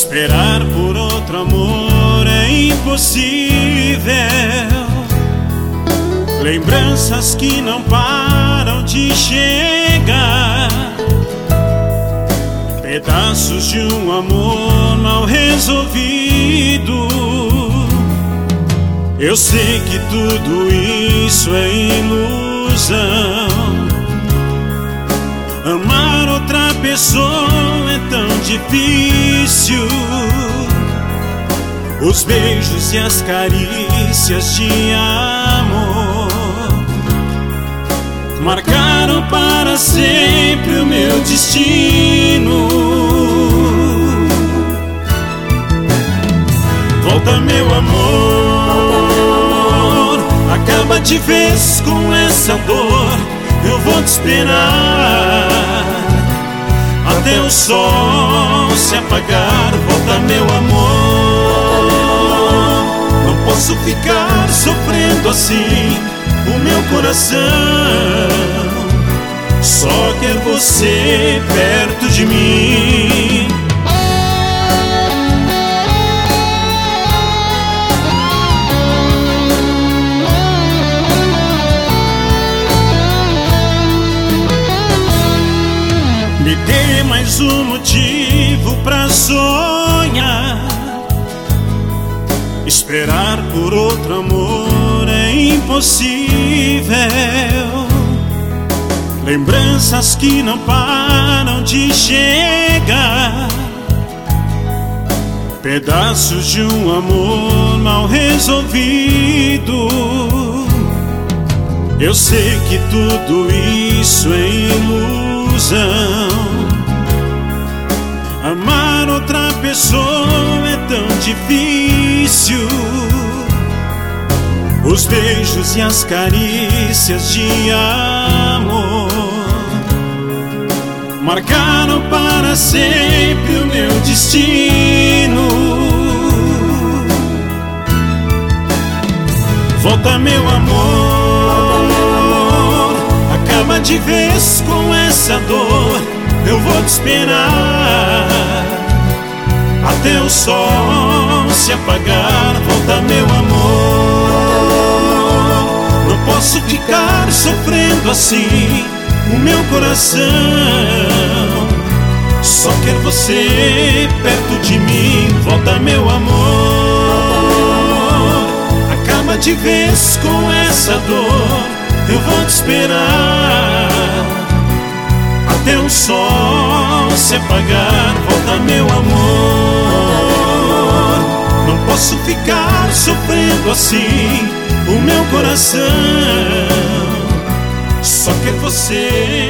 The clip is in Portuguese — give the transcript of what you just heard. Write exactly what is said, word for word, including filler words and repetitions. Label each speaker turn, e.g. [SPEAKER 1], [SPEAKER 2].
[SPEAKER 1] Esperar por outro amor é impossível. Lembranças que não param de chegar, pedaços de um amor mal resolvido. Eu sei que tudo isso é ilusão. Amar outra pessoa é tão difícil. Os beijos e as carícias de amor marcaram para sempre o meu destino. Volta, meu amor, acaba de vez com essa dor. Eu vou te esperar até o sol se apagar. Volta, meu amor, não posso ficar sofrendo assim. O meu coração só quer você perto de mim. Me dê mais um motivo pra sonhar. Esperar por outro amor é impossível. Lembranças que não param de chegar, pedaços de um amor mal resolvido. Eu sei que tudo isso é ilusão. Amar outra pessoa é tão difícil. Os beijos e as carícias de amor marcaram para sempre o meu destino. Volta, meu amor, acaba de vez com essa dor. Eu vou te esperar até o sol se apagar. Volta, meu amor, não posso ficar sofrendo assim. O meu coração só quer você perto de mim. Volta, meu amor, acaba de vez com essa dor. Eu vou te esperar até o sol se apagar. Volta, meu amor, não posso ficar sofrendo assim. O meu coração só quer você